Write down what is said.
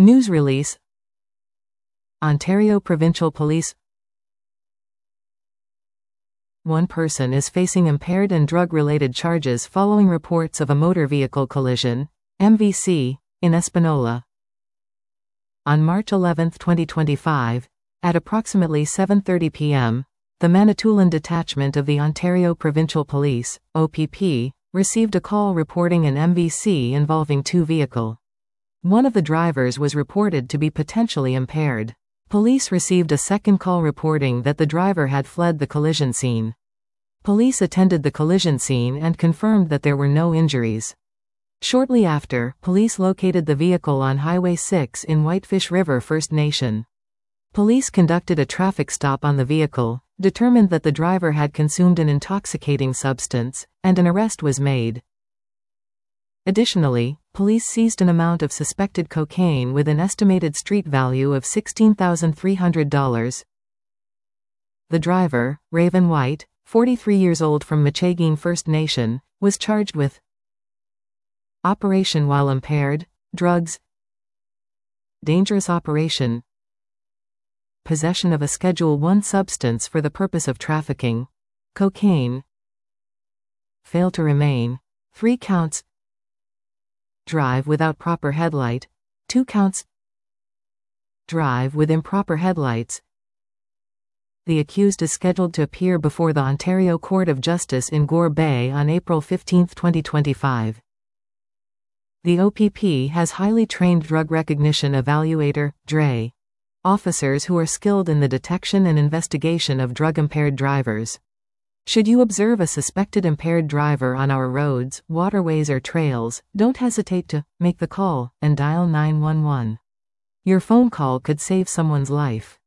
News release. Ontario Provincial Police. One person is facing impaired and drug-related charges following reports of a motor vehicle collision, MVC, in Espanola. On March 11, 2025, at approximately 7:30 p.m., the Manitoulin Detachment of the Ontario Provincial Police, OPP, received a call reporting an MVC involving two vehicles. One of the drivers was reported to be potentially impaired. Police received a second call reporting that the driver had fled the collision scene. Police attended the collision scene and confirmed that there were no injuries. Shortly after, police located the vehicle on Highway 6 in Whitefish River First Nation. Police conducted a traffic stop on the vehicle, determined that the driver had consumed an intoxicating substance, and an arrest was made. Additionally, police seized an amount of suspected cocaine with an estimated street value of $16,300. The driver, Raven White, 43 years old from Michigane First Nation, was charged with operation while impaired, drugs, dangerous operation, possession of a Schedule I substance for the purpose of trafficking, cocaine, fail to remain, 3 counts, drive without proper headlight, 2 counts, drive with improper headlights. The accused is scheduled to appear before the Ontario Court of Justice in Gore Bay on April 15, 2025. The OPP has highly trained drug recognition evaluator, DRE, officers who are skilled in the detection and investigation of drug-impaired drivers. Should you observe a suspected impaired driver on our roads, waterways or trails, don't hesitate to make the call and dial 911. Your phone call could save someone's life.